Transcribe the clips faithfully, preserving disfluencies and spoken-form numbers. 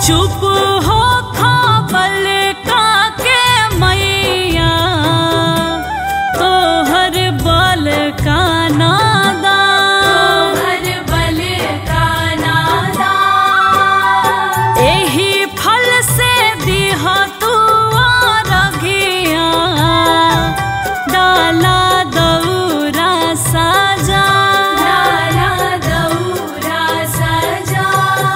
चुप हो खबल का के मैया तोहर बल का नादा तोहर बल का नादा एही फल से दिह तू रघिया डाला दौरा साजा डाला दौरा सजा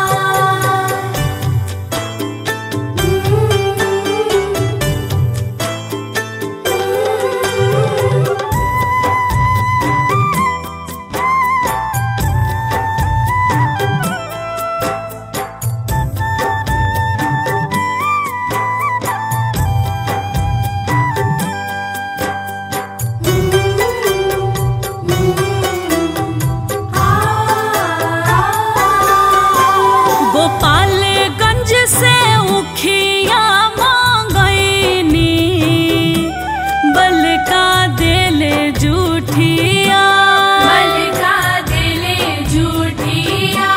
गोपालगंज से उखिया मांगैनी बल का देले जूठिया बल का दिले झूठिया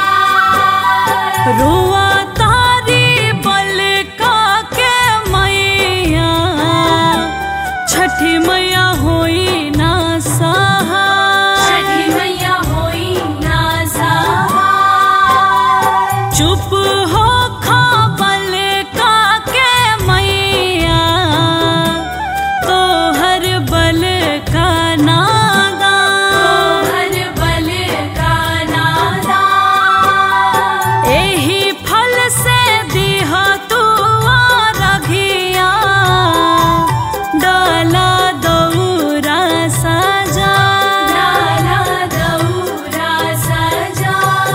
रुआ तारी बल का के मैया छठी मैया होई ना सहा छठी मैया होई ना सहा चुप हो खबल का के मैया तोहर बल का नादा तोहर बल का नादा एही फल से दिह तू रघिया डाला दौरा सजा डाला दौरा सजा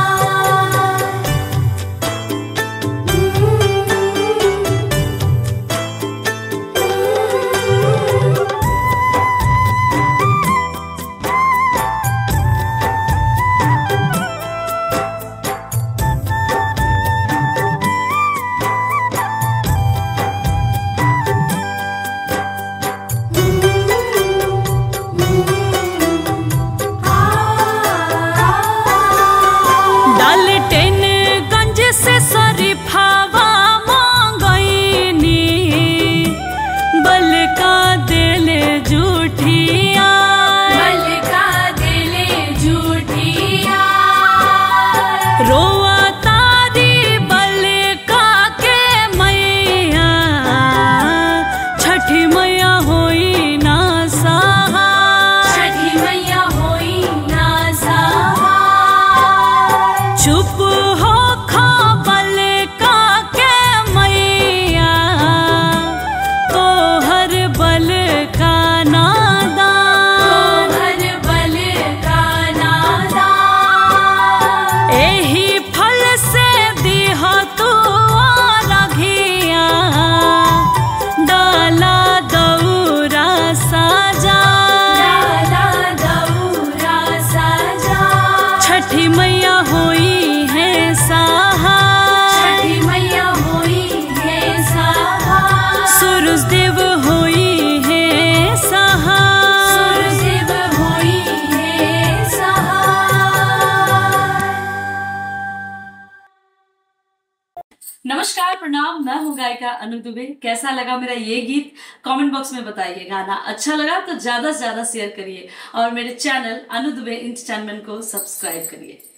डाल्टनगंज से शरीफावा मांगैनी बल का देले जूठिया बल का दिले झूठिया रोआ तारी बल का के मैया छठी मैया होई ना सहा छठी मैया होई ना सहा चुप हो खबल का के मैया तोहर बल का नादा तोहर बल का नादा एही फल से दिह तू रघिया डाला दौरा साजा डाला दौरा सजा छठी मैया होई है सहा छठी मैया होई है सहा सूरज देव होई है सहा सूरज होई है सहा। नमस्कार, प्रणाम। मैं हूँ गायिका अनु दुबे। कैसा लगा मेरा ये गीत कमेंट बॉक्स में बताइए। गाना अच्छा लगा तो ज्यादा से ज्यादा शेयर करिए और मेरे चैनल अनु दुबे एंटरटेनमेंट को सब्सक्राइब करिए।